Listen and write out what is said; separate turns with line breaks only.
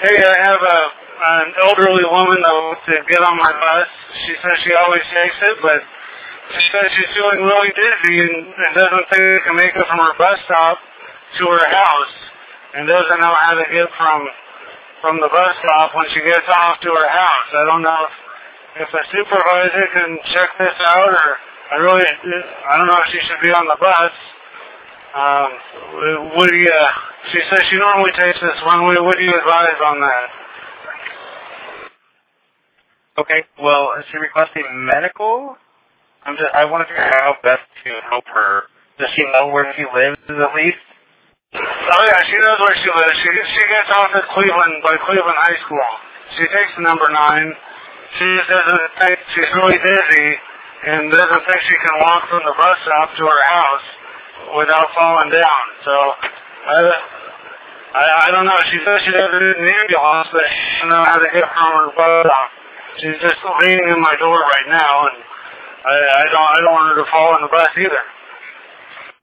Hey, I have an elderly woman that wants to get on my bus. She says she always takes it, but she says she's feeling really dizzy and doesn't think she can make it from her bus stop to her house, and doesn't know how to get from the bus stop when she gets off to her house. I don't know if a supervisor can check this out, or I don't know if she should be on the bus. She says she normally takes this one. What do you advise on that?
Okay, well, is she requesting medical? I want to figure out how best to help her. Does she know where she lives at least?
Oh yeah, she knows where she lives. She gets off at Cleveland High School. She takes the number 9. She just doesn't think she's really dizzy and doesn't think she can walk from the bus stop to her house without falling down. So I don't know. She says she doesn't need an ambulance, but she doesn't know how to get from her bus stop. She's just leaning in my door right now, and I don't want her to fall in the bus either.